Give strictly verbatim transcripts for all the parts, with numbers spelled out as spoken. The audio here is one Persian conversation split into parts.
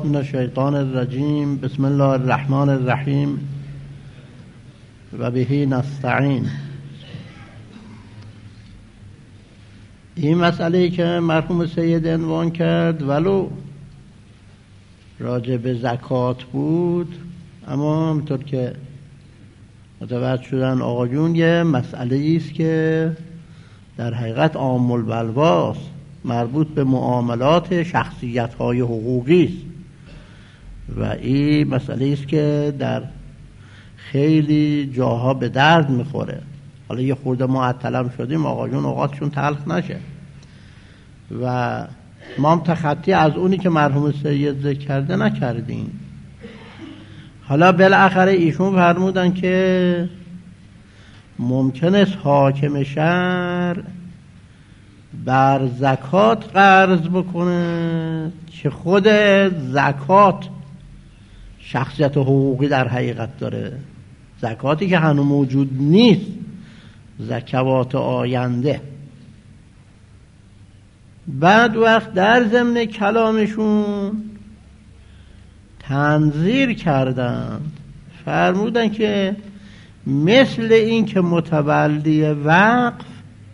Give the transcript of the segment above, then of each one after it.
من الشیطان الرجیم. بسم الله الرحمن الرحیم و به نستعین. این مسئله که مرحوم سید عنوان کرد ولو راجع به زکات بود، اما همونطور که متوجه شدن آقایون یه مسئله است که در حقیقت عام البلواست، مربوط به معاملات شخصیت‌های حقوقی است و این مسئله است که در خیلی جاها به درد میخوره. حالا یه خورده معطلم شدیم، آقایون اوقاتشون تلخ نشه و ما هم تخطی از اونی که مرحوم سید ذکر کرده نکردیم. حالا بالاخره ایشون فرمودن که ممکن است حاکم شهر بر زکات قرض بکنه که خود زکات شخصیت حقوقی در حقیقت داره، زکاتی که هنوز موجود نیست، زکوات آینده. بعد وقت در ضمن کلامشون تنظیر کردن، فرمودن که مثل این که متولی وقف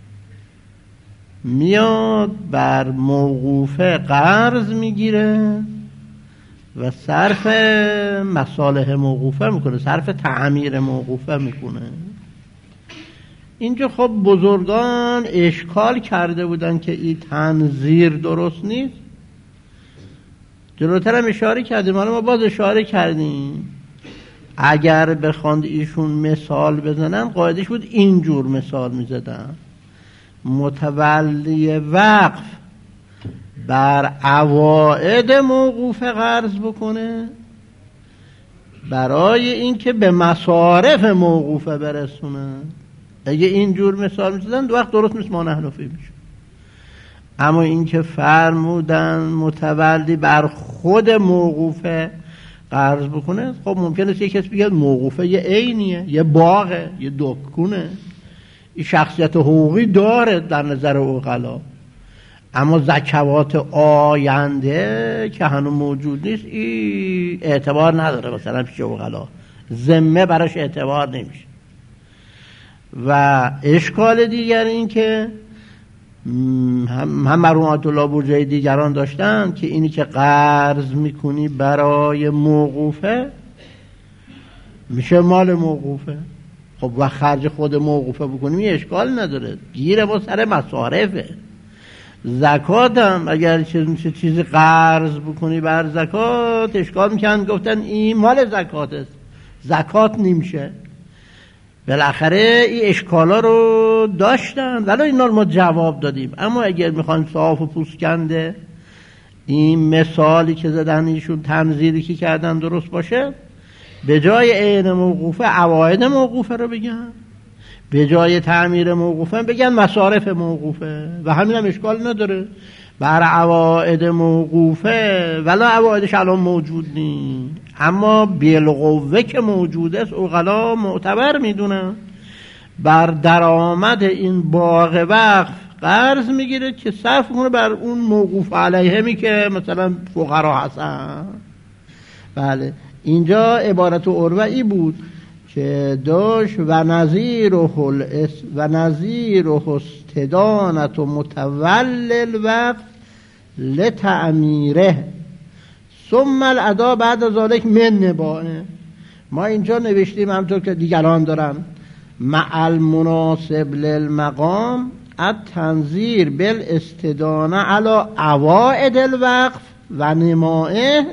میاد بر موقوفه قرض میگیره و صرف مصالح موقوفه میکنه، صرف تعمیر موقوفه میکنه. اینجا خب بزرگان اشکال کرده بودن که این تنظیر درست نیست. جلوتر هم اشاره کردیم، حالا ما باز اشاره کردیم اگر بخواند ایشون مثال بزنن قاعدش بود اینجور مثال میزدن: متولی وقف بر عواید موقوفه قرض بکنه برای اینکه به مصارف موقوفه برسونه. اگه اینجور مثال میزدن دو وقت درست مثل ما نحنفی میشه. اما اینکه فرمودن متولی بر خود موقوفه قرض بکنه، خب ممکنه یه کسی بگه موقوفه یه عینیه، یه باغه، یه دکونه، این شخصیت حقوقی داره در نظر عقلا، اما زکوات آینده که هنوز موجود نیست این اعتبار نداره. مثلا پیش عقلا ذمه براش اعتبار نمیشه. و اشکال دیگر این که هم هم مرحوم آیت الله برجئی دیگران داشتن که اینی که قرض میکنی برای موقوفه میشه مال موقوفه، خب و خرج خود موقوفه بکنیم اشکال نداره، گیر ما سر مصارفه. زکات هم اگر چیزی چیزی قرض بکنی بر زکات اشکال میکنن، گفتن این مال زکات است، زکات نمیشه. بالاخره این اشکالا رو داشتن ولی اینا رو ما جواب دادیم. اما اگر میخوان صاف و پوسکنده این مثالی که زدن ایشون، تنظیری که کردن درست باشه، به جای عین موقوفه عواید موقوفه رو بگن، به جای تعمیر موقوفه بگن مصارف موقوفه و همین هم اشکال نداره. بر عواید موقوفه ولی عوایدش الان موجود نیست، اما بالقوه که موجود است عقلا معتبر میدونن. بر درآمد این باغ وقف قرض میگیره که صرف کنه بر اون موقوف علیه می که مثلا فقرا هستن. بله اینجا عبارت عروه‌ای بود که داشت و نظیر و حلس و نظیر و استدانت و متول الوقف لتعمیره ثم الادا بعد از ذالک من نبائه. ما اینجا نوشتیم همطور که دیگران دارن مع المناسب للمقام التنظیر بالاستدانه علی عواید الوقف و نمائه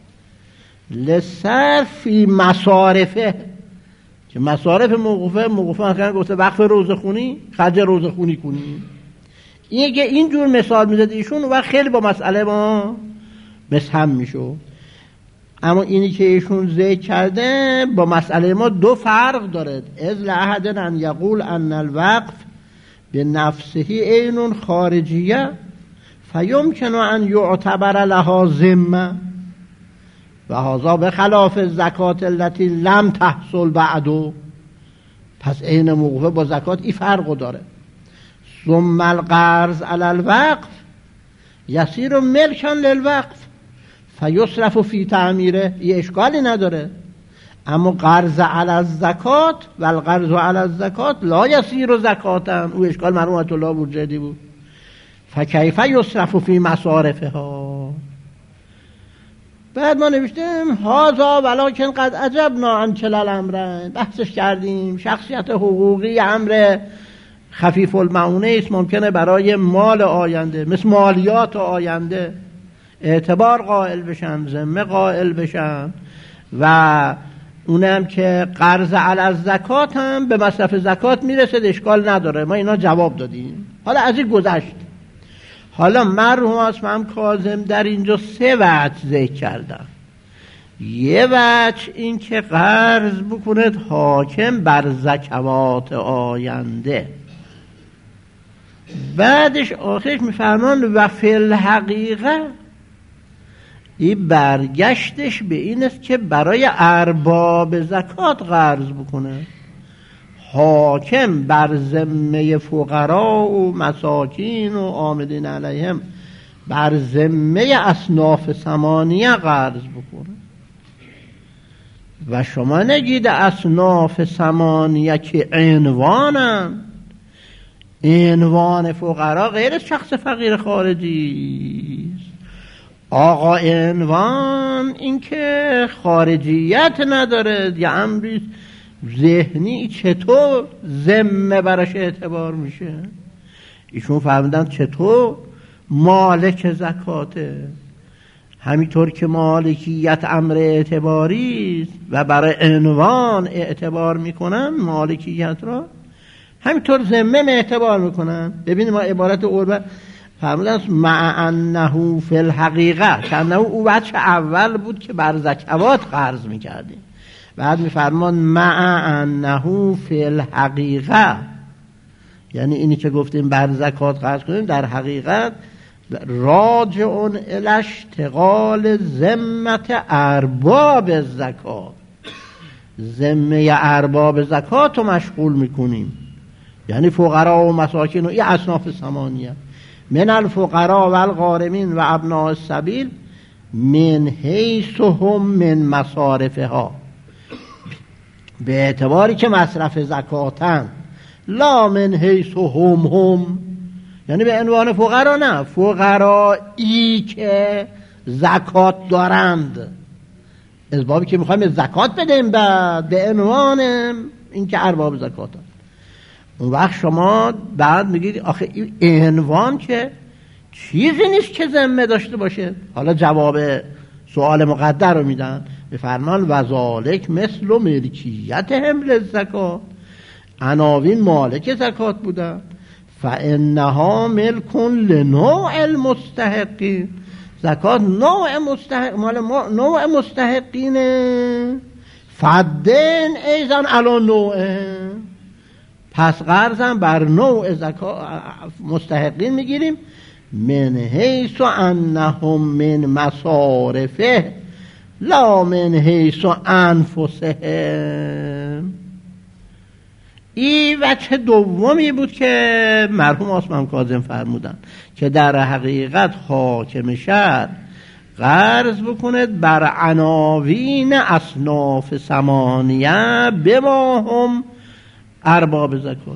لصرف فی مصارفه، که مصارف موقوفه موقوفه مثلا گفته وقف روزخونی خرج روزخونی کنی. این که اینجور مثال میزد ایشون و خیلی با مسئله ما مسهم میشو. اما اینی که ایشون ذکر کرده با مسئله ما دو فرق داره. از لأحد ان یقول ان الوقف به نفسه عین خارجیه فیمکن ان یعتبر لها ذمه و هذا به خلاف زکات التي لم تحصل بعدو. پس عین موقوفه با زکات این فرق داره. ثم القرض علی الوقف یصیر ملکا للوقف فیصرف فی تعمیره، یه اشکالی نداره. اما قرض علی الزکات و القرض علی الزکات لا یصیر زکاتا، او اشکال مرحوم آیت الله بورجردی بود. فکیف یصرف فی مصارفها. بعد ما نوشتیم هذا ولکن قد عجبنا عن کلا الامرین، بحثش کردیم. شخصیت حقوقی امر خفیف المعونه است، ممکنه برای مال آینده مثل مالیات آینده اعتبار قائل بشن، ذمه قائل بشن، و اونم که قرض علی الزکات هم به مصرف زکات میرسه، اشکال نداره. ما اینا جواب دادیم. حالا از این گذشت. حالا مرحوم اسمم کاظم در اینجا سه وجه ذکر کردن. یه وجه این که قرض بکند حاکم بر زکوات آینده، بعدش آخرش میفرمان و فی الحقیقه این برگشتش به این است که برای ارباب زکات قرض بکنه. حاکم بر ذمه فقرا و مساکین و عاملین علیهم بر ذمه اصناف ثمانیه قرض بکنه. و شما نگید اصناف ثمانیه که عنوانن، عنوان فقرا غیر شخص فقیر خارجی است. آقا عنوان این که خارجیت نداره، یه امری ذهنی، چطور ذمه براش اعتبار میشه؟ ایشون فهمیدن چطور مالک زکاته. همینطور که مالکیت امر اعتباری است و برای عنوان اعتبار میکنن مالکیت را، همینطور ذمه اعتبار میکنن. ببینید ما عبارت عربه فرمودن مع انه فی الحقیقه، که انه او وجه اول بود که بر زکوات قرض میکردیم. بعد میفرمان مع انه فی الحقیقه، یعنی اینی که گفتیم بر زکات قرض کنیم در حقیقت راجعون الی اشتغال ذمت ارباب زکات، ذمه ارباب زکات رو مشغول میکنیم، یعنی فقرا و مساکین و این اصناف ثمانیه. من الفقراء و الغارمین و ابناء السبیل من حیث هم من مصارفها، به اعتباری که مصرف زکاتن، لا من حیث هم هم، یعنی به عنوان فقرا نه، فقرایی که زکات دارند، از بابی که میخوایم زکات بدیم بعد به عنوان این که ارباب زکاتن. اون وقت شما بعد میگید آخه این عنوان که چیزی نیست که ذمه داشته باشه. حالا جواب سوال مقدر رو میدن، به فرمان وذالک مثل ملکیت حمل زکات، عناوین مالک زکات بودن. فانها ملک لنوع المستحقین، زکات نوع مستحق مال نوع مستحقینه. فدین ایزن علی نوعه، پس قرضم بر نوع زکات مستحقین میگیریم. من حیث انهم من مصارفه لا من حیث انفسهم. این وجه دومی بود که مرحوم اسمم کاظم فرمودن که در حقیقت حاکم شهر قرض بکند بر عناوین اصناف ثمانیه بما هم ارباب زکات.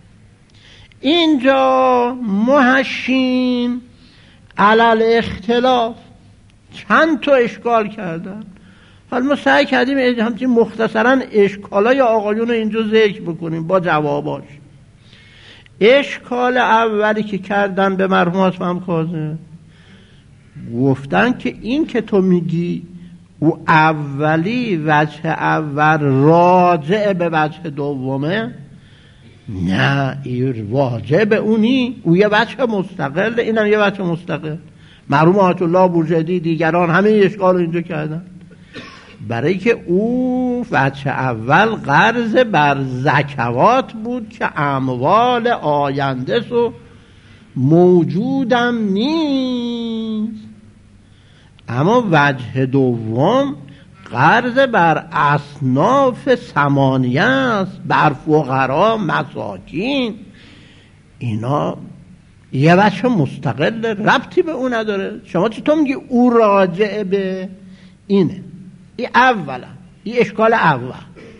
اینجا محشین علل اختلاف چند تا اشکال کردن. حالا ما سعی کردیم همچنین مختصرا اشکالای آقایون رو اینجا ذکر بکنیم با جواباش. اشکال اولی که کردن به مرحوم اسمم کاظم، گفتن که این که تو میگی او اولی وجه اول راجع به وجه دومه، نه این واجه به اونی، او یه وجه مستقل، اینم یه وجه مستقل. مرحوم آیت الله بورجردی دیگران همه اشکال رو اینجا کردن، برای که او وجه اول قرض بر زکوات بود که اموال آینده سو موجودم نیست. اما وجه دوم قرض بر اصناف ثمانیه است، بر فقرا مساکین. اینا یه بچه مستقل، ربطی به اون نداره. شما چطور میگی او راجع به اینه؟ این اولا، این اشکال اول.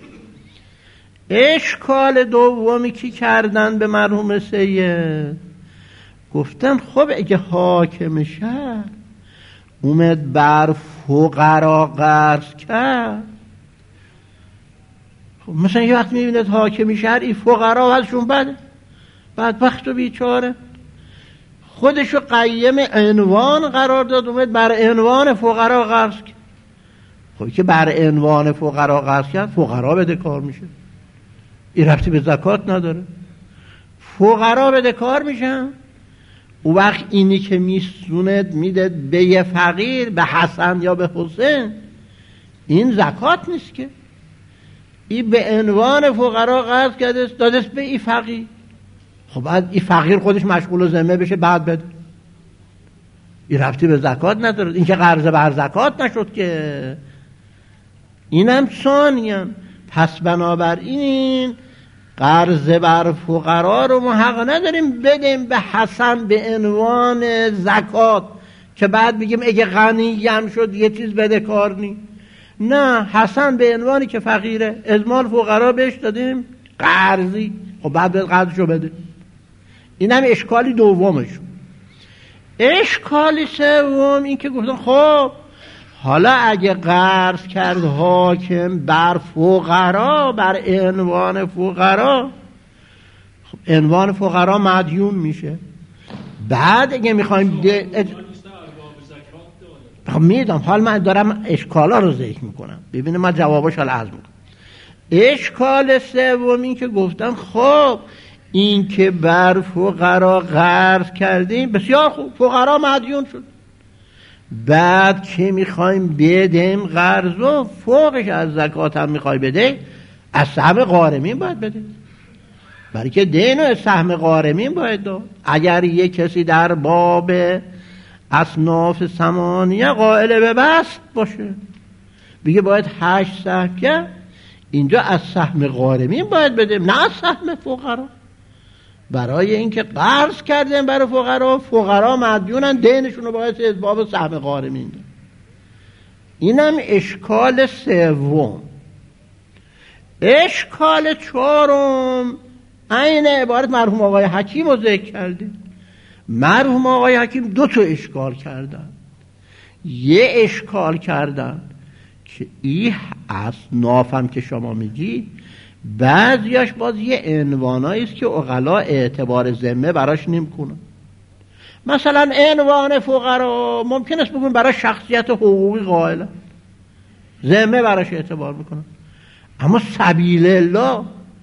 اشکال دومی که کردن به مرحوم سید، گفتن خب اگه حاکم شهر اومد بر فقرا قرض کرد، خب مثلا یه وقت میبینید حاکم شهر این فقرا ازشون بده، بدبخت و بیچاره، خودشو قیم عنوان قرار داد، اومد بر عنوان فقرا قرض کرد. خب که بر عنوان فقرا قرض کرد، فقرا بده کار میشه، این ربطی به زکات نداره. فقرا بده کار میشن. او وقت اینی که میسوند میده به یه فقیر، به حسن یا به حسین، این زکات نیست که. این به عنوان فقرا قرض کرده داده به این فقیر. خب بعد این فقیر خودش مشغول ذمه بشه بعد بده، این ربطی به زکات نداره. این که قرض بر زکات نشد که. اینم ثانیاً. پس بنابراین قرض بر فقرا رو ما حق نداریم بدیم به حسن به عنوان زکات که بعد بگیم اگه غنی هم شد یه چیز بده کار نی. نه، حسن به عنوانی که فقیره از مال فقرا بهش دادیم قرضی، خب بعد قرضشو بده. اینم اشکالی دومشون. اشکالی سوم این که گفتن خب حالا اگه قرض کرد حاکم بر فقرا، بر عنوان فقرا، خب عنوان فقرا مدیون میشه. بعد اگه میخوایم ده... خب میدم، حال من دارم اشکالا رو ذکر میکنم، ببینیم من جوابش حال عرض میکنم. اشکال سوم این که گفتن خب این که بر فقرا قرض کردیم بسیار خوب، فقرا مدیون شد، بعد که میخوایم بدیم قرض و فوقش از زکات هم میخوای بده، از سهم غارمین باید بده، برای که دین از سهم غارمین باید داد. اگر یک کسی در باب اصناف ثمانیه قائل به بسط باشه بگه باید هشت سهم کرد، اینجا از سهم غارمین باید بده، نه از سهم فقرا. برای اینکه قرض کردن برای فقرا، فقرا مدیونن، دینشون رو باید از باب سهم غارمین ده. اینم اشکال سوم. اشکال چهارم این عبارت مرحوم آقای حکیم رو ذکر کرده. مرحوم آقای حکیم دو تا اشکال کردن. یه اشکال کردن که این اصنافم که شما میگی بعضیاش باز یه عنوانایی است که عقلا اعتبار ذمه براش نمیکنن. مثلا عنوان فقرا ممکن است بگن برای شخصیت حقوقی قائلن، ذمه براش اعتبار میکنن. اما سبیل الله،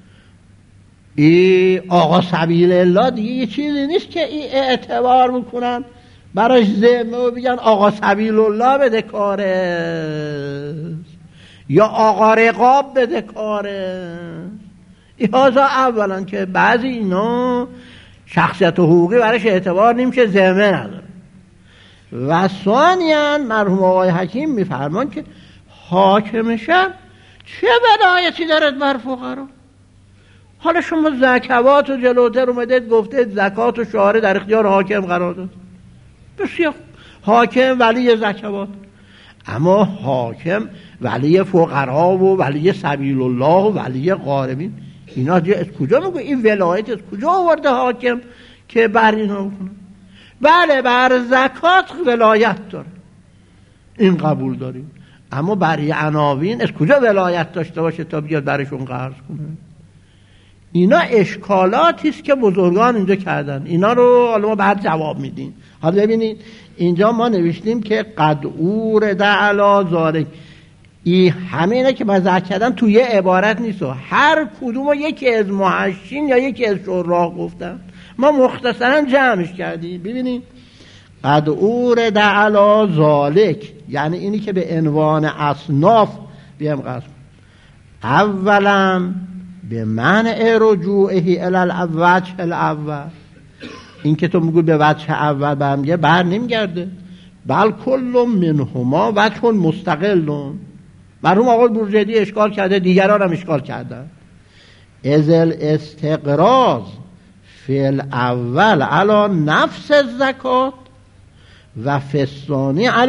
ای آقا سبیل الله دیگه یه چیزی نیست که این اعتبار میکنن براش ذمه و بگن آقا سبیل الله بده کاره یا آقا رقاب بده کاره. ایهازا اولا که بعضی اینا شخصیت حقوقی براش اعتبار نمیشه، ذمه نداره. و ثانیاً مرحوم آقای حکیم میفرمان که حاکم شهر چه ولایتی دارد بر فقرا؟ حالا شما زکوات و جلوتر اومدید گفتید زکات و شعاره در اختیار حاکم قرار داد، بسیار حاکم ولی زکوات، اما حاکم ولی فقرا و ولی سبیل الله و ولی غارمین، اینا از کجا میگه؟ این ولایت از کجا آورده حاکم که بر اینا بکنه؟ بله بر زکات ولایت داره، این قبول داریم، اما برای عناوین از کجا ولایت داشته باشه تا بیاد برشون قرض کنه؟ اینا اشکالاتی است که بزرگان اینجا کردن. اینا رو حالا ما بعد جواب میدیم. حالا ببینید اینجا ما نوشتیم که قد اورد علی ذالک، این همینه که من ذکر کردم توی یه عبارت نیست، هر کدوم یکی از محشین یا یکی از شراح گفتن، ما مختصرا جمعش کردیم. ببینید قد اورد علی ذالک یعنی اینی که به عنوان اصناف بیام قسم. اولا به منع رجوعه الی الوجه الاول، این که تو میگوی به وجه اول برمیگرده، بر نمیگرده، بل کل منهما وجه مستقل. مرحوم آقای بورجردی اشکال کرده، دیگران هم اشکال کردن. ازل استقراض فعل اول علی نفس الزکات و فستانی علی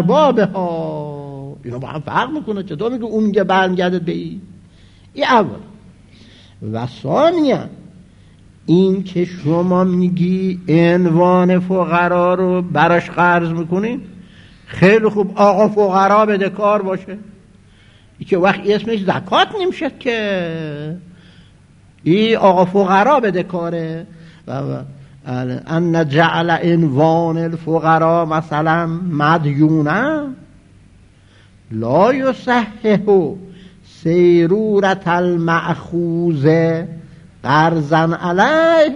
اربابها. اینا با هم فرق میکنه. چطور میگه اون میگه برمیگرده به این؟ این اول. و ثانیا این که شما میگی عنوان فقرا رو براش قرض میکنین، خیلی خوب آقا فقرا بده کار باشه، این که وقت اسمش زکات نمیشه که این آقا فقرا بده کاره. و ان جعل عنوان الفقرا مثلا مدیونه لا یصحح سیرورت المأخوذ قرضا علیه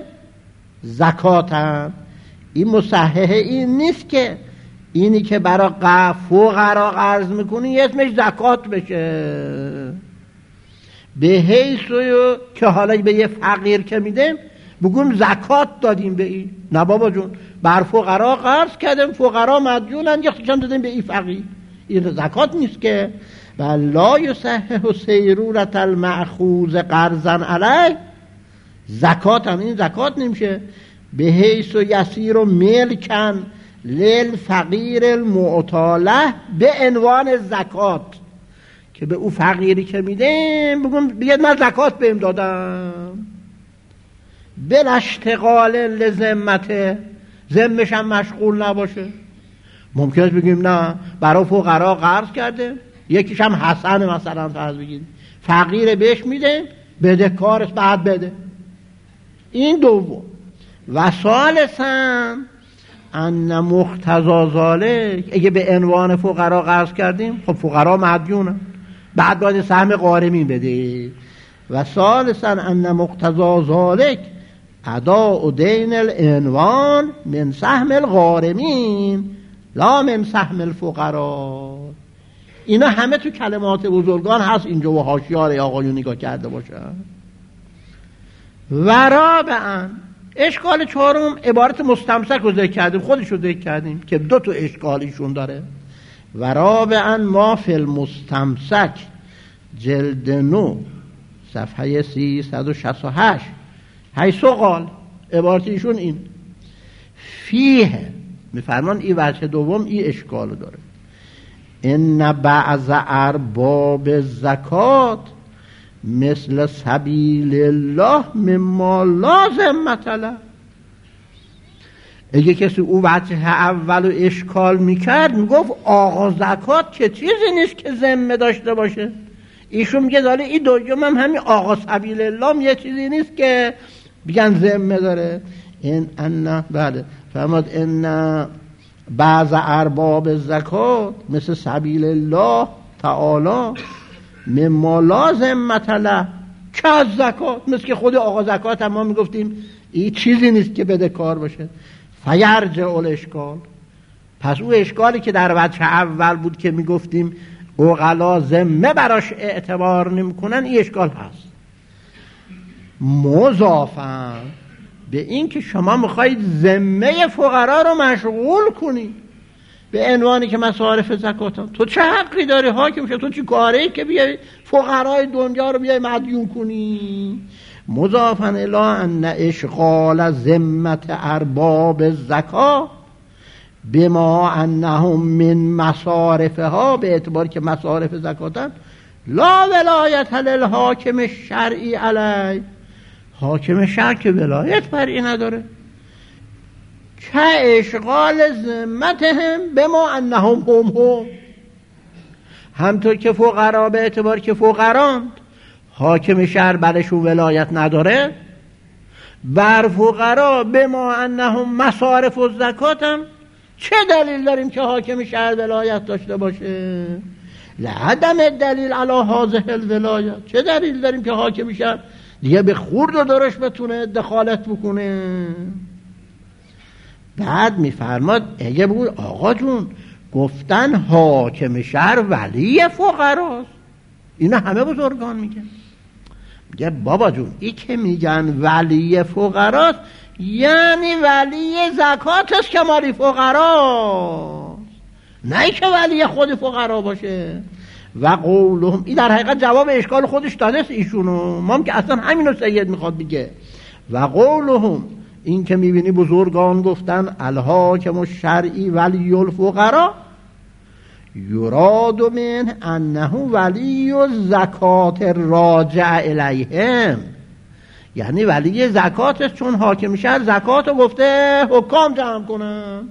زکاتن. این مصحح این نیست که اینی که برای فقرا قرض میکنی اسمش زکات بشه. به حیث که حالا به یه فقیر که میدیم بگیم زکات دادیم به این. نه بابا جون، بر فقرا قرض کردیم، فقرا مدیونن، یه خیشم دادیم به این فقیر. این زکات نیست که. و لا یصحح سیرورت المأخوذ قرضا علیه زکات هم این زکات نمیشه. به حیث و یسیر و ملکن للفقیر المعطاله به عنوان زکات، که به او فقیری که میدیم بگم بگید من زکات بهم دادم. بلا اشتغال لذمته، ذمش هم مشغول نباشه. ممکنه بگیم نه برای فقرا قرض کرده، یکیش هم حسن مثلا فرض بگیریم، فقیر بهش میده بده کارش بعد بده. این دوم. و ثالثاً ان مقتضا ذالک، اگه به عنوان فقرا قرض کردیم خب فقرا مدیونن، بعد باید سهم غارمین بده. و ثالثاً ان مقتضا ذالک اداء دین العنوان من سهم الغارمین لا من سهم الفقرا. اینا همه تو کلمات بزرگان هست اینجا و حاشیه آقایون نگاه کرده باشن. و رابعاً اشکال چهارم عبارت مستمسک رو ذکر کردیم، خودش رو ذکر کردیم که دو تا اشکالیشون داره. و رابعاً ما فی المستمسک جلد نو صفحه سیصد و شصت و هشت حیث قال، عبارتیشون این فیه میفرمان این وجه دوم این اشکال داره. ان بعض ارباب زکات مثل سبیل الله مما لازم مثلا. اگه کسی او وجه اول و اشکال میکرد میگفت آقا زکات که چیزی نیست که ذمه داشته باشه. ایشون میگه داره این دوم هم همین آقا سبیل الله یه چیزی نیست که بگن ذمه داره. این ان بله فرماد ان بعض ارباب زکات مثل سبیل الله تعالی مما لازم مثلا که از زکات، مثل که خود آقا زکات هم ما میگفتیم این چیزی نیست که بده کار باشه. فیرجع الاشکال، پس او اشکالی که در وجه اول بود که میگفتیم عقلا ذمه براش اعتبار نمیکنن، این اشکال هست مضافاً به این که شما میخواید ذمه فقرا رو مشغول کنی به عنوانی که مصارف زکات هم. تو چه حقی داری حاکم شه؟ تو چی کاری که بیای فقرای دنیا رو بیای مدیون کنی؟ مضافاً الی ان اشغال ذمت ارباب زکات بما انهم من مصارفها، به اعتبار که مصارف زکاتن، لا ولایت للحاکم الشرعی علی، حاکم شرع که ولایت بر این نداره. که اشغال ذمتهم بما انهم هم هم، همطور که فقرا به اعتبار که فقران حاکم شرع برشون ولایت نداره، بر فقرا بما انهم مصارف و زکات هم چه دلیل داریم که حاکم شهر ولایت داشته باشه؟ لعدم دلیل علی هذه الولایت، چه دلیل داریم که حاکم شهر دیگه به خورد و درش بتونه دخالت بکنه؟ بعد میفرماد اگه بگوی آقا جون گفتن حاکم شهر ولی فقراست، اینا همه بزرگان میگن. میگه بابا جون این که میگن ولی فقراست یعنی ولی زکات است که مالی فقراست، نه که ولی خود فقرا باشه. و قولهم، این در حقیقت جواب اشکال خودش داده است ایشونو، ما هم که اصلا همینو سید میخواد بگه. و قولهم، این که میبینی بزرگان گفتن الحاکم الشرعی ولی الفقراء، یراد من انه ولی زکات راجع الیهم، یعنی ولی زکاتش چون حاکم شهر زکات رو گفته حکام جمع کنن.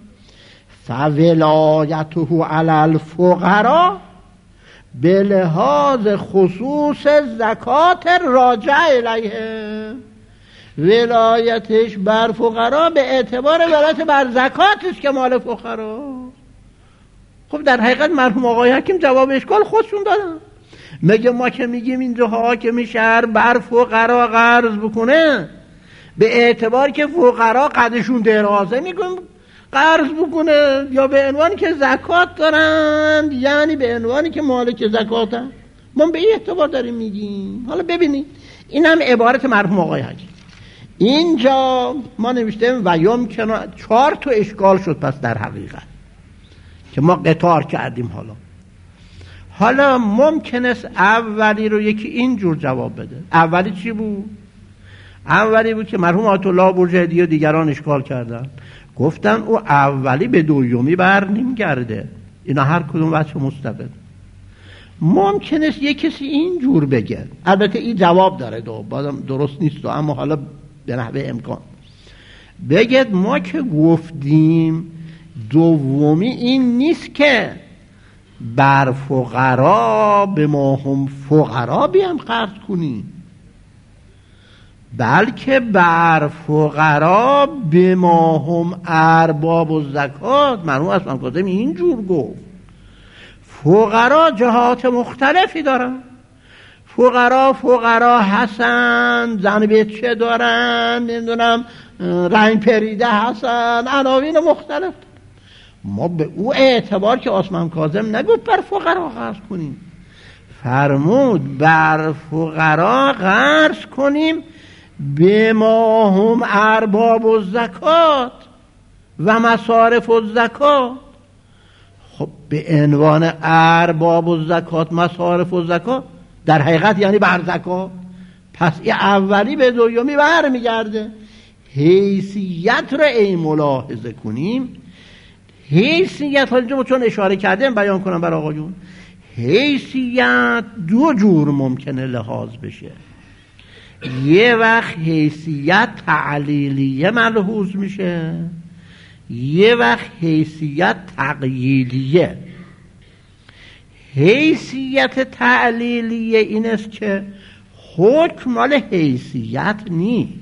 فولایته علی الفقراء به لحاظ خصوص زکات راجع الیهم، ولایتش بر فقرا به اعتبار ولایت بر زکاتش که مال فقرا. خب در حقیقت مرحوم آقای حکیم جواب اشکال خودشون دادن. مگه ما که میگیم اینجا حاکم شهر بر فقرا قرض بکنه به اعتبار که فقرا قدشون درازه میگیم قرض بکنه، یا به عنوانی که زکات دارن، یعنی به عنوانی که مالک زکاتن؟ ما به این اعتبار داریم میگیم. حالا ببینید این هم عبارت مرحوم آقای حکیم. اینجا ما نوشتیم و یمکن، چهار تا اشکال شد پس در حقیقت که ما قطار کردیم. حالا حالا ممکن است اولی رو یکی اینجور جواب بده. اولی چی بود؟ اولی بود که مرحوم آیت الله برجردی و دیگران اشکال کردن، گفتن او اولی به دومی بر نمیگرده، اینا هر کدوم وجه مستقل. ممکن است یک کسی اینجور بگه، البته این جواب داره دو بازم درست نیست، اما حالا به نحوه امکان بگید ما که گفتیم دومی این نیست که بر فقرا به ما هم فقرا بیم قرض کنیم، بلکه بر فقرا به ما هم ارباب و زکات. مرحوم اصلا کاظم اینجور گفت. فقرا جهات مختلفی دارن. فقرا فقرا هستن، زن بچه دارن، نمیدونم رنگ پریده هستن، عناوین مختلف. ما به او اعتبار که عثمان کاظم نگفت بر فقرا قرض کنیم، فرمود بر فقرا قرض کنیم به ما هم ارباب و زکات و مصارف و زکات. خب به عنوان ارباب و زکات، مصارف و زکات در حقیقت یعنی بر زکات. پس این اولی به دومی بر میگرده. حیثیت رو ای ملاحظه کنیم، حیثیت ها اینجا چون اشاره کردیم بیان کنم بر آقایون، حیثیت دو جور ممکنه لحاظ بشه. یه وقت حیثیت تعلیلیه ملحوظ میشه، یه وقت حیثیت تقییدیه. حیثیت تعلیلیه این است که حکم مال حیثیت نی،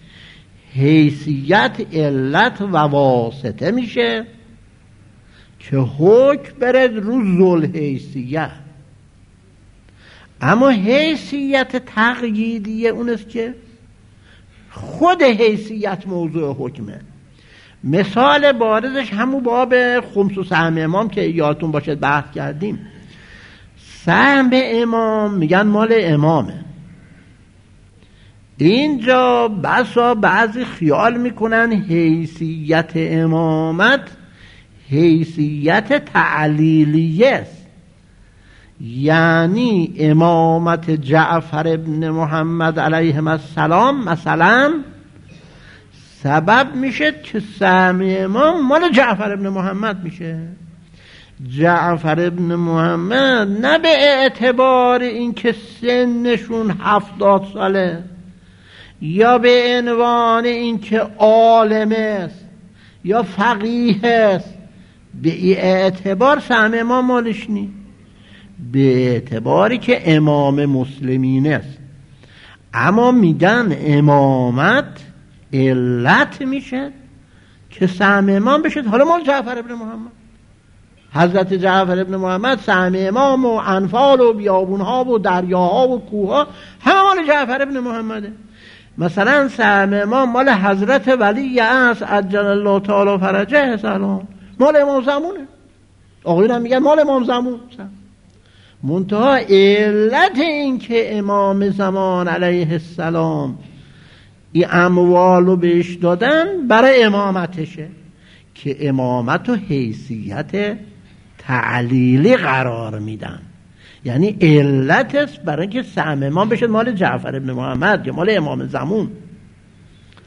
حیثیت علت و واسطه میشه که حکم برد رو ذل حیثیت. اما حیثیت تقییدیه اون است که خود حیثیت موضوع حکمه. مثال بارزش همون باب خمس و سهم امام که یادتون باشد بحث کردیم. سهم امام میگن مال امامه. اینجا بسا بعضی خیال میکنن حیثیت امامت حیثیت تعلیلیه است، یعنی امامت جعفر ابن محمد علیه السلام مثلا سبب میشه که سهم امام مال جعفر ابن محمد میشه. جعفر ابن محمد نه به اعتبار این که سنشون هفتاد ساله یا به عنوان این که عالم است یا فقیه است، به این اعتبار سهم امام مالش نی، به اعتباری که امام مسلمین است. اما میگن امامت علت میشه که سهم امام بشه حالا مال جعفر ابن محمد. حضرت جعفر ابن محمد سهم امام و انفال و بیابونها و دریاها و کوها همه مال جعفر ابن محمده. مثلا سهم امام مال حضرت ولی است عجل الله تعالی فرجه سلام، مال امام زمونه. آقایون هم میگن مال امام زمان. منتها علت این که امام زمان علیه السلام این اموالو بهش دادن برای امامتشه که امامت و حیثیت تعلیلی قرار میدن، یعنی علت است برای اینکه سهم امام بشه مال جعفر ابن محمد یا مال امام زمان.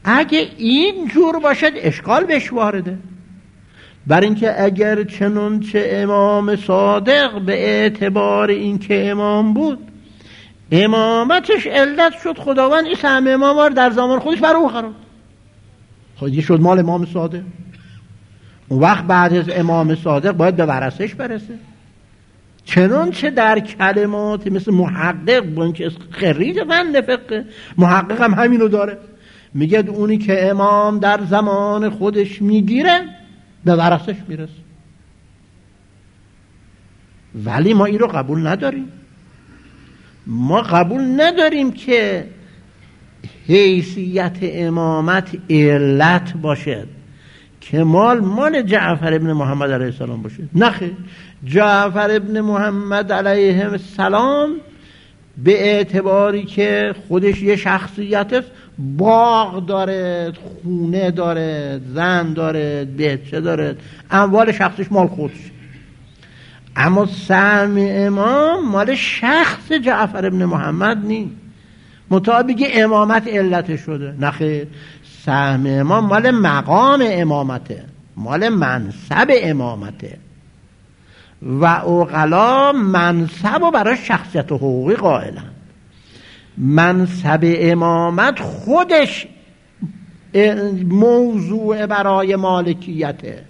اگه این جور باشد اشکال بهش وارده. بر اینکه اگر چنانچه امام صادق به اعتبار اینکه امام بود امامتش علت شد، خداوند این سهم امام رو در زمان خودش برای او قرار خودی شد مال امام صادق. اون وقت بعد از امام صادق باید به ورثش برسه. چنانچه در کلمات مثل محقق با اینکه خریج فن فقه، محقق هم همینو داره، میگه اونی که امام در زمان خودش میگیره به ورثش میرسه. ولی ما این رو قبول نداریم. ما قبول نداریم که حیثیت امامت علت باشد که مال مال جعفر ابن محمد علیه السلام باشه. نخیر، جعفر ابن محمد علیه السلام به اعتباری که خودش یه شخصیت است، باغ داره، خونه داره، زن داره، بچه داره، اموال شخصیش مال خودش. اما سهم امام مال شخص جعفر ابن محمد نیست. مطابق امامت علت شده. نخیر، سهم امام مال مقام امامته، مال منصب امامته و عقلا منصب و برای شخصیت و حقوقی قائلن. منصب امامت خودش موضوع برای مالکیته.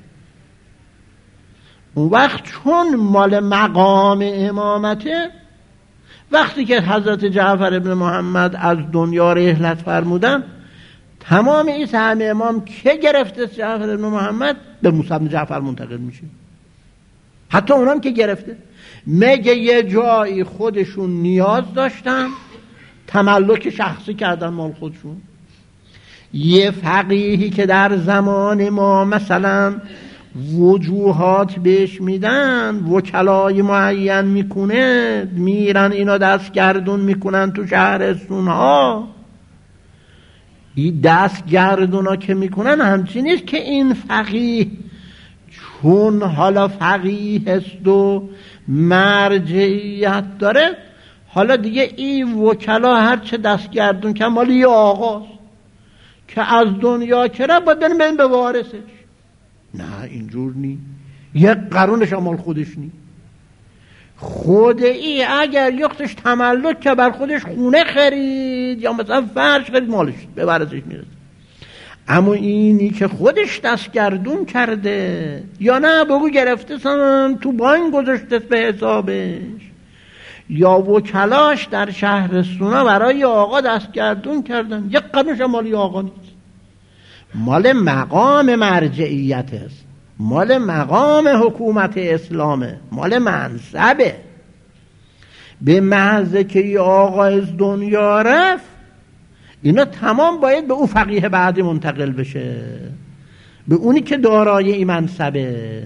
اون وقت چون مال مقام امامته، وقتی که حضرت جعفر ابن محمد از دنیا رحلت فرمودن، تمام این سهم امام که گرفته جعفر ابن محمد به موسی بن جعفر منتقل میشه. حتی اونام که گرفته مگه یه جایی خودشون نیاز داشتن تملک شخصی کردن مال خودشون. یه فقیهی که در زمان ما مثلا وجوهات بهش میدن، وکلای معین میکنه، میرن اینا دستگردون میکنن تو شهرستون ها. این دستگردون ها که میکنن همچین نیست که این فقیه چون حالا فقیه هست و مرجعیت داره، حالا دیگه این وکلا هر چه دستگردون که مالی یه آقاست که از دنیا کرده باید بریم به وارثش. نه اینجور نی، یک قرونش مال خودش نی. خود ای اگر یختش تملک که بر خودش خونه خرید یا مثلا فرش خرید مالش به ورثش میرسه. اما اینی که خودش دستگردون کرده یا نه بگو گرفته سن تو بانک گذاشته به حسابش، یا وکلاش در شهرستونا برای آقا دستگردون کردن، یک قرونش مالی آقا نیست، مال مقام مرجعیت است، مال مقام حکومت اسلامه، مال منصبه. به محض که ای آقا از دنیا رفت اینا تمام باید به او فقیه بعدی منتقل بشه، به اونی که دارای این منصبه.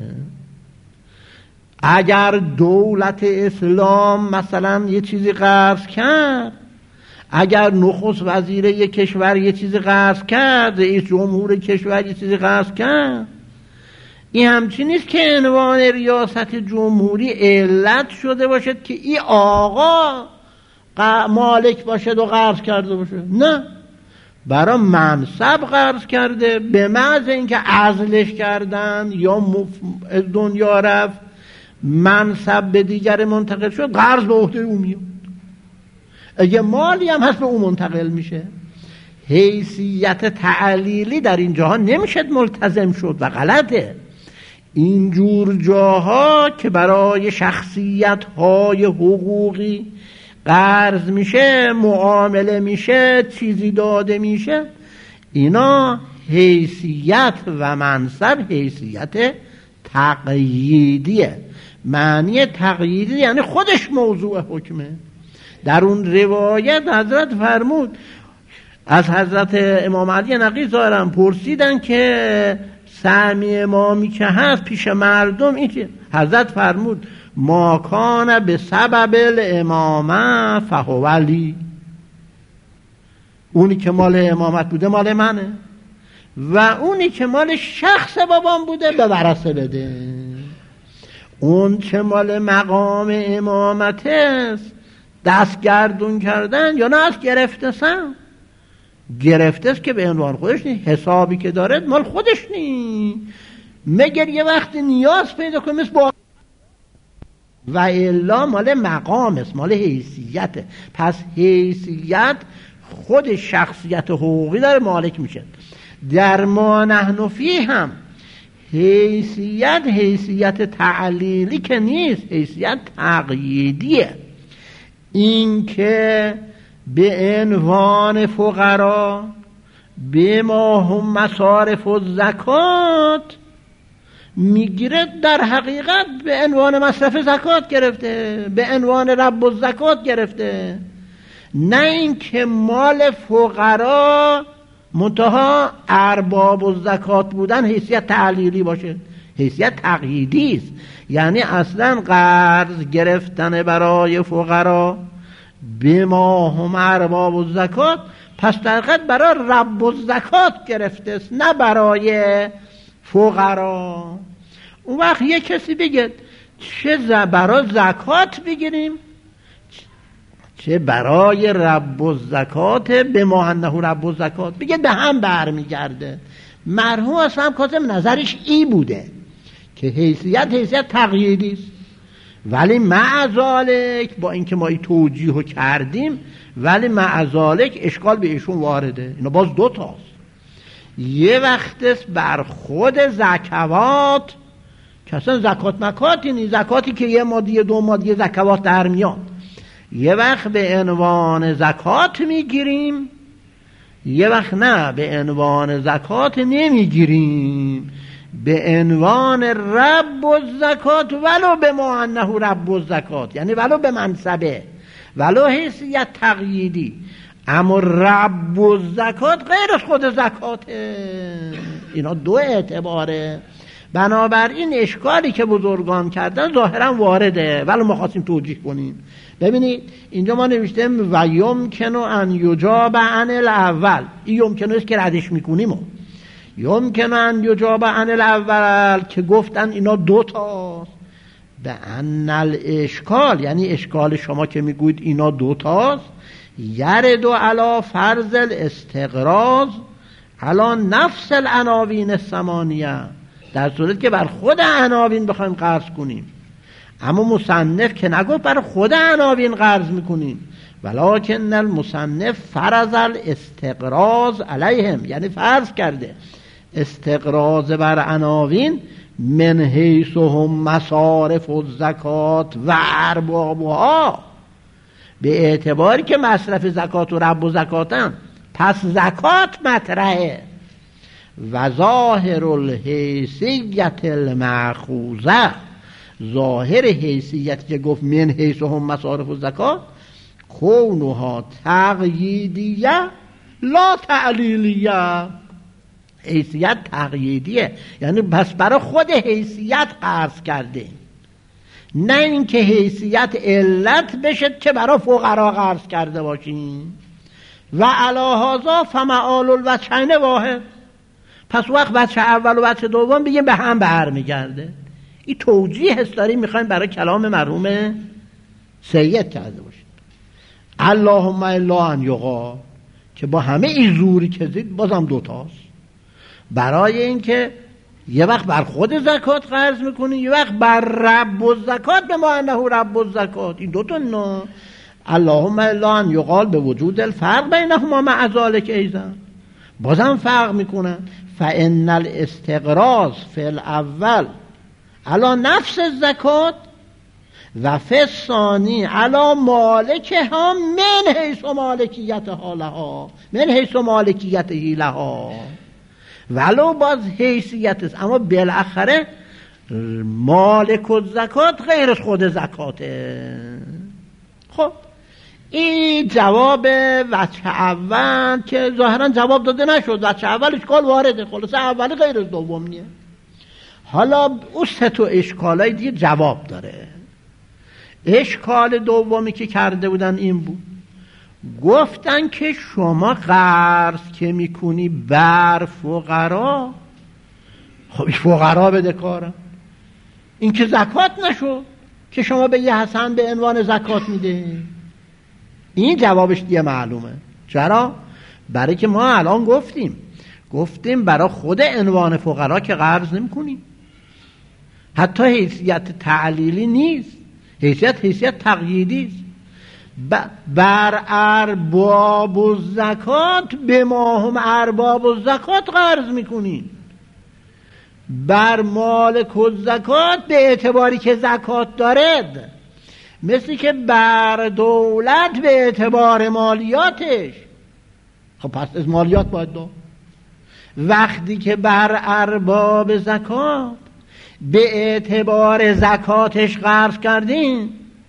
اگر دولت اسلام مثلا یه چیزی قرض کرد، اگر نخست وزیر یک کشور یه چیزی قرض کرد، رئیس جمهور کشور یه چیزی قرض کرد، این همچین نیست که عنوان ریاست جمهوری علت شده باشد که این آقا مالک باشد و قرض کرده باشه. نه، برای منصب قرض کرده، به محض اینکه عزلش کردن یا مف... دنیا رفت منصب به دیگر منتقل شد، قرض به عهده او میاد. اگه مالی هم هست به او منتقل میشه. حیثیت تعلیلی در این جاها نمیشد ملتزم شد و غلطه. اینجور جاها که برای شخصیت های حقوقی قرض میشه، معامله میشه، چیزی داده میشه، اینا حیثیت و منصب حیثیت تقییدیه. معنی تقییدی یعنی خودش موضوع حکمه. در اون روایت حضرت فرمود، از حضرت امام علی نقی ظاهرا پرسیدن که سهمی امامی که هست پیش مردم این که حضرت فرمود ما کان به سبب الامامه فهو لی، اونی که مال امامت بوده مال منه و اونی که مال شخص بابام بوده به ورثه بده. اون که مال مقام امامت است دستگردون کردن یا نه از گرفته سم، گرفته است که به عنوان خودش نی، حسابی که داره مال خودش نی، مگر یه وقت نیاز پیدا کنه مثل با و الا مال مقام است، مال حیثیته. پس حیثیت خود شخصیت حقوقی داره مالک میشه. در ما نحن فی هم حیثیت حیثیت تعلیلی که نیست، حیثیت تقییدیه. این که به عنوان فقرا به ما هم مصارف و زکات میگیره، در حقیقت به عنوان مصرف زکات گرفته، به عنوان رب و زکات گرفته، نه این که مال فقرا منتها ارباب و زکات بودن حیثیت تعلیلی باشه، حیثیت تقییدی است. یعنی اصلا قرض گرفتن برای فقرا به ما هم ارباب و زکات، پس در حقیقت برای رب و زکات گرفته است، نه برای فقرا. اون وقت یه کسی بگه چه برای زکات بگیریم چه برای رب و زکات، به ما انه رب و زکات، بگه به هم برمیگرده. مرحوم اصلا کاظم نظرش ای بوده که حیثیت حیثیت تقییدی است، ولی مع ذالک با اینکه ما ای توجیه کردیم، ولی مع ذالک اشکال به ایشون وارده. اینا باز دو تاست. یه وقت است بر خود زکوات که اصلا زکات مکاتی نیست، زکاتی که یه مادیه دو مادیه زکوات در میاد، یه وقت به عنوان زکات میگیریم، یه وقت نه به عنوان زکات نمیگیریم، به عنوان رب و زکات، ولو به ما انه رب و زکات، یعنی ولو به منصبه، ولو حیثیت تقییدی، اما رب و زکات غیر از خود زکاته. اینا دو اعتباره. بنابراین اشکالی که بزرگان کردن ظاهرا وارده، ولی ما خواستیم توجیه کنیم. ببینید اینجا ما نوشتیم و یمکنو ان یجاب عن الاول، این یمکنو است که ردش میکنیم، و یمکنو ان یجاب عن الاول که گفتن اینا دو تاست، به ان الاشکال، یعنی اشکال شما که میگوید اینا دو تاست، یرد علی فرض الاستقراض علی نفس العناوین الثمانیه، در صورت که بر خود عناوین بخوایم قرض کنیم. اما مصنف که نگفت بر خود عناوین قرض میکنیم، ولکن المصنف فرض الاستقراض علیهم، یعنی فرض کرده استقراض بر عناوین من حیث هم مصارف و زکات و اربابها، به اعتباری که مصرف زکات و رب و زکاتن، پس زکات مطرحه. و ظاهر الحیثیت المأخوذه، ظاهر حیثیت که گفت من حیث هم مصارف و زکات، کونها تقییدیه لا تعلیلیه، حیثیت تقییدیه، یعنی بس برای خود حیثیت قرض کرده، نه اینکه حیثیت علت بشه که برای فقرا قرض کرده باشیم. و علی هذا فمعال الوجهین واحد، پس وقت وجه اول و وجه دوم بگیم به هم برمیگرده. این توجیه است داریم میخوایم برای کلام مرحوم سید کرده باشیم. اللهم الا ان یقال، که با همه این زوری که زید بازم دوتاست، برای اینکه یه وقت بر خود زکات قرض میکنی، یه وقت بر رب و زکات، به ما انه رب و زکات. این دوتا نه. اللهم الا ان یقال به وجود الفرق بینهما مع ذلک ایضا، بازم فرق میکنن. فان الاستقراض فی الاول علی نفس الزکات و فی الثانی علی مالکها من حیث مالکیتها لها، من حیث مالکیته لها، ولو باز حیثیت است، اما بالاخره مالک الزکات غیر از خود زکاته. خب این جواب وجه اول که ظاهرا جواب داده نشد، وجه اول اشکال وارده، خلاصه اولی غیر از دوم نیه. حالا اون سه تا اشکالای دیگه جواب داره. اشکال دومی که کرده بودن این بود، گفتن که شما قرض که میکنی بر فقرا، خب فقرا بده کارم، این که زکات نشد که شما به یه حسن به عنوان زکات میده. این جوابش دیگه معلومه. چرا؟ برای که ما الان گفتیم گفتیم برای خود عنوان فقرا که قرض نمی کنیم، حتی حیثیت تعلیلی نیست، حیثیت حیثیت تقییدی است. بر ارباب و زکات به ما هم ارباب و زکات قرض میکنین، بر مالک و زکات به اعتباری که زکات دارد، مثل که بر دولت به اعتبار مالیاتش. خب پس از مالیات باید داد. وقتی که بر ارباب زکات به اعتبار زکاتش قرض کردین،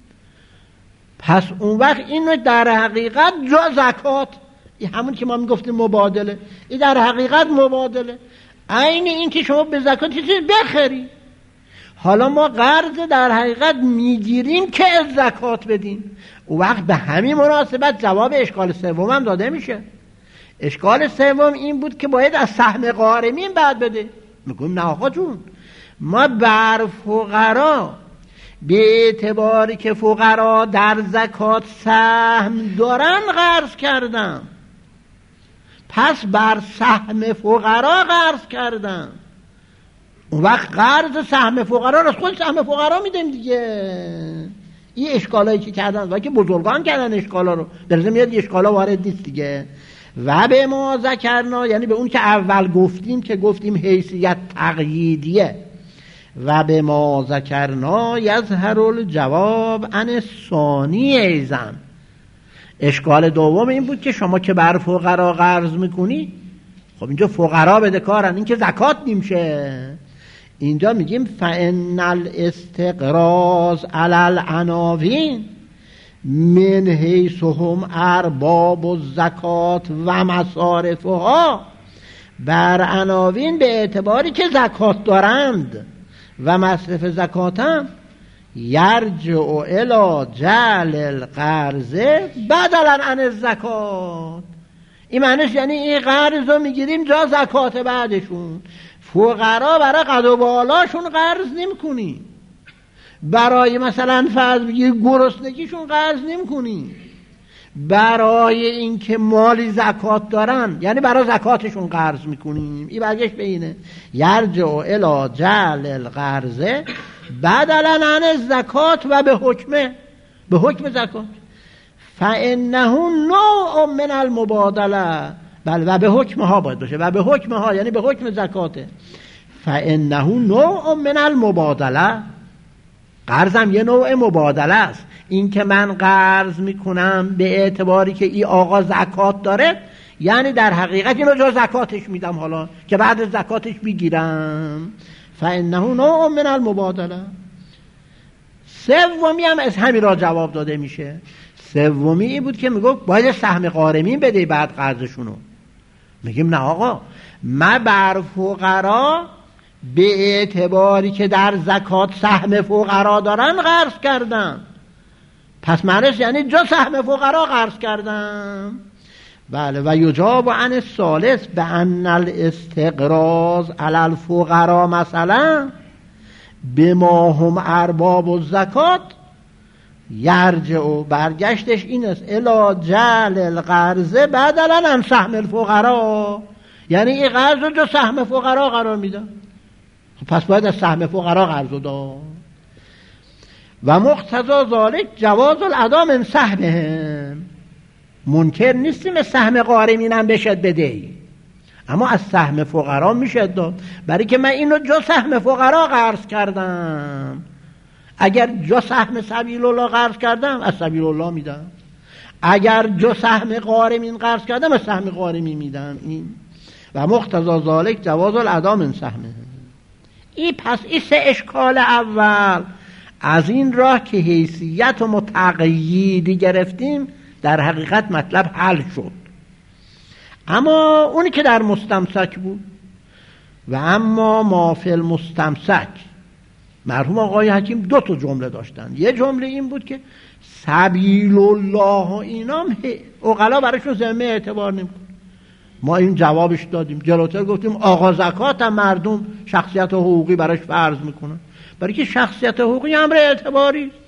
پس اون وقت اینو در حقیقت جا زکات، این همون که ما میگفتیم مبادله، این در حقیقت مبادله، عین این که شما به زکات چیزی بخری. حالا ما قرض در حقیقت میگیریم که از زکات بدیم. اون وقت به همین مناسبت جواب اشکال سوم هم داده میشه. اشکال سوم این بود که باید از سهم غارمین بعد بده. میگم نه آقا جون، ما بر فقرا به اعتباری که فقرا در زکات سهم دارن قرض کردم، پس بر سهم فقرا قرض کردم. اون وقت قرض سهم فقرا رو خود سهم فقرا میدیم دیگه. این اشکالایی که کردن و که بزرگان کردن اشکالا رو، در ضمن میاد اشکالا وارد نیست دیگه. و به ما ذکرنا، یعنی به اون که اول گفتیم که گفتیم حیثیت تقییدیه، و به ما ذکرنا یظهر الجواب عن ثانی ایزن. اشکال دوم این بود که شما که بر فقرا قرض میکنی، خب اینجا فقرا بدهکارن، این که زکات نمیشه. اینجا میگیم فان الاستقراض علی العناوین من حیث هم ارباب الزکات و مصارفها، بر عناوین به اعتباری که زکات دارند و مصرف زکات هم، یرجع الی جعل القرض بدلا عن الزکات. این معنیش یعنی این قرض رو میگیریم جا زکات بعدشون. فقرا برای قد و بالاشون قرض نمی کنی، برای مثلا فرض بگیر گرسنگیشون قرض نمی کنی، برای اینکه مالی زکات دارن یعنی برای زکاتشون قرض میکنیم. این برگشت به اینه یرجع الی جعل القرض بدلا عن الزکات و به حکمه، به حکم زکات. فانه نوع من المبادله، بله و به حکمها باید باشه، و به حکمها یعنی به حکم زکاته. فانه نوع من المبادله، قرضم یه نوع مبادله است. این که من قرض میکنم به اعتباری که این آقا زکات داره، یعنی در حقیقت اینو جا زکاتش میدم حالا که بعد از زکاتش بگیرم. فانه نوع من المبادله. سومی هم از همین را جواب داده میشه. سومی این بود که میگفت باید سهم غارمین بده بعد قرضشونو. میگیم نه آقا، من بر فقرا به اعتباری که در زکات سهم فقرا دارن قرض کردم، پس معنیش یعنی جا سهم فقرا قرض کردم. بله. و یجاب عن الثالث بان الاستقراض علی الفقراء مثلا بما هم ارباب الزکات یرجع، برگشتش این است الی جعل القرض بدلا عن سهم الفقراء، یعنی این قرض رو جو سهم فقرا قرار میدن. خب پس باید از سهم فقرا قرض رو داد. و مقتضا ذالک جواز الادا من سهمهم، منکر نیستیم از سهم غارمین هم بشد بدهی، اما از سهم فقرا میشد داد، برای که من اینو جا سهم فقرا قرض کردم. اگر جا سهم سبیل الله قرض کردم از سبیل الله میدم، اگر جا سهم غارمین قرض کردم از سهم غارمین میدم. این و مقتضا ذالک جواز الادا من سهمهم. این پس این سه اشکال اول از این راه که حیثیت و متقییدی گرفتیم در حقیقت مطلب حل شد. اما اونی که در مستمسک بود، و اما ما فی المستمسک، مرحوم آقای حکیم دو تا جمله داشتن. یه جمله این بود که سبیل الله و اینام عقلا برایشون ذمه اعتبار نمی‌کنه. ما این جوابش دادیم. جلوتر گفتیم آقا زکات هم مردم شخصیت حقوقی براش فرض میکنن، برای که شخصیت حقوقی امر اعتباری است.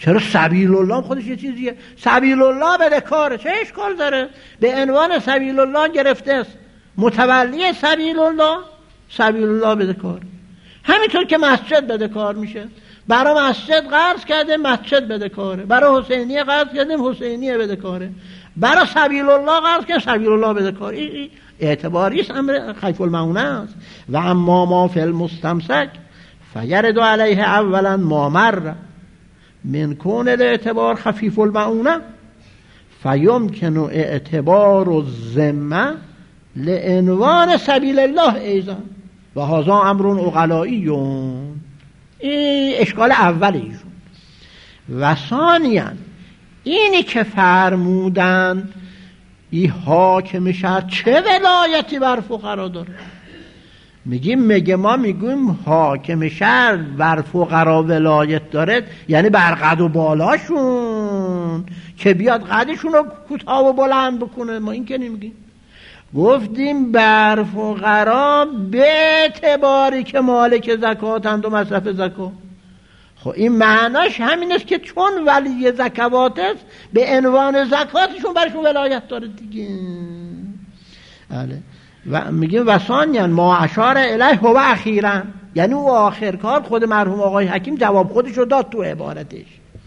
چرا سبیل الله خودش یه چیزیه؟ سبیل الله بدهکاره، چه اشکال داره؟ به عنوان سبیل الله گرفته است، متولی سبیل الله، سبیل الله بدهکاره. همینطور که مسجد بدهکار میشه، برای مسجد قرض کرده مسجد بدهکاره، برای حسینیه قرض کرده حسینیه بدهکاره، برای سبیل الله قرض کرده سبیل الله بدهکاره. ای ای اعتباری است، امر خیف المعونه است. و اما ما فی المستمسک فیرد علیه اولا ما مر من کون الاعتبار خفیف المعونه فیمکن اعتبار الذمه لعنوان سبیل الله ایضا و هذا امر عقلایی. این اشکال اول ایشون. و ثانیاً اینی که فرمودن این حاکم شهر چه ولایتی بر فقرا داره؟ میگیم میگه ما میگیم حاکم شهر بر فقرا ولایت داره، یعنی بر قد و بالاشون که بیاد قدشون رو کوتاه و بلند بکنه. ما این که نمیگیم، گفتیم بر فقرا به اعتباری که مالک زکاتند و مصرف زکات. خب این معناش همین است که چون ولی زکوات است به عنوان زکاتشون برشون ولایت داره دیگه. بله. و میگیم وسانیان ما اشار الیه هو اخیرا، یعنی او آخر کار خود مرحوم آقای حکیم جواب خودش رو داد تو عبارتش.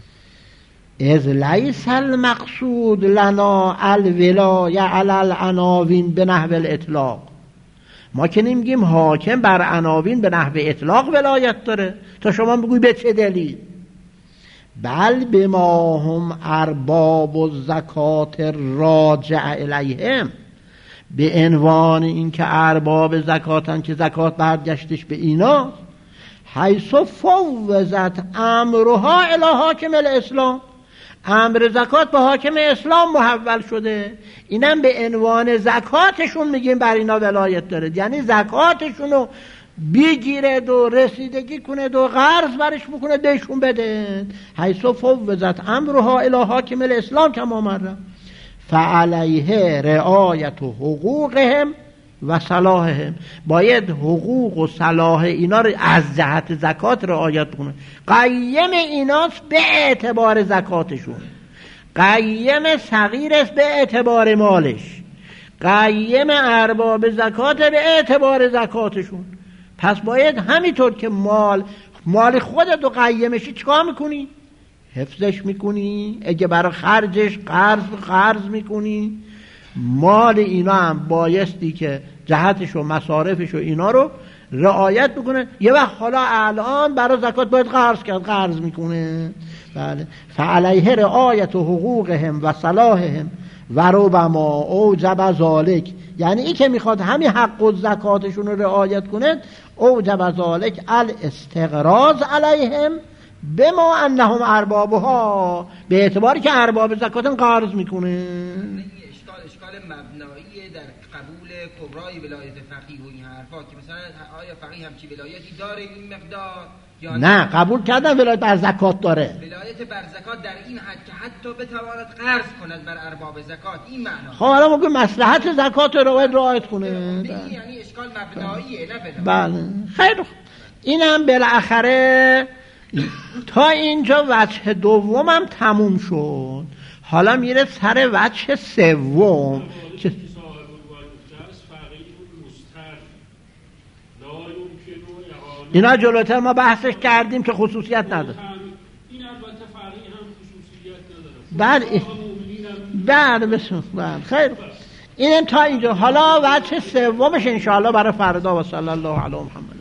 از لیس المقصود لنا الولایه علی العناوین به نحو الاطلاق. ما که نمیگیم حاکم بر عناوین به نحو اطلاق ولایت داره تا شما بگوی به چه دلیل، بل بما هم ارباب الزکات راجع الیهم، به عنوان این که ارباب زکاتن که زکات برگشتش به اینا، حیث فوضت امرها الی حاکم الاسلام، امر زکات به حاکم اسلام محول شده، اینم به عنوان زکاتشون میگیم بر اینا ولایت داره، یعنی زکاتشون رو بگیره و رسیدگی کنه و قرض برش بکنه بهشون بده. حیث فوضت امرها الی حاکم الاسلام کما مر فعلیه رعایت حقوقهم و صلاحهم، باید حقوق و صلاح اینا رو از جهت زکات رعایت کنه. قیم ایناست به اعتبار زکاتشون، قیم صغیر است به اعتبار مالش، قیم ارباب زکات به اعتبار زکاتشون. پس باید همینطور که مال مال خودت رو قیمشی چیکار میکنی؟ حفظش میکنی، اگه برای خرجش قرض قرض میکنی، مال اینا هم بایستی که جهتش و مصارفش و اینا رو رعایت بکنه. یه وقت حالا الان برای زکات باید قرض کرد، قرض میکنه. بله. فعلیه رعایت حقوقهم و صلاحهم و ربما اوجب ذالک، یعنی این که میخواد همین حق و زکاتشون رو رعایت کنه، اوجب ذالک الاستقراض علیهم بما انهم اربابها، به اعتباری که ارباب زکاتن قرض میکنه. اشکال اشکال مبنایی در قبول کبرای ولایت فقیه و این حرفا که مثلا آیا فقیه همچی ولایتی داره این مقدار یا نه؟ قبول کردن ولایت بر زکات داره، ولایت بر زکات در این حد که حتی بتواند قرض کند بر ارباب زکات. این معنا. خب حالا میگه مصلحت زکات رو باید رعایت کنه. یعنی اشکال مبناییه نه بلا. بله. خیلی خوب. اینم بالاخره تا اینجا وجه دومم تموم شد. حالا میره سر وجه سوم که اینا جلوتر ما بحثش کردیم که خصوصیت نداره. این البته فرعی هم خصوصیت نداره. بله بله بسم الله. خیر. اینم تا اینجا. حالا وجه سومش ان شاء الله برای فردا. و صلی الله علی محمد.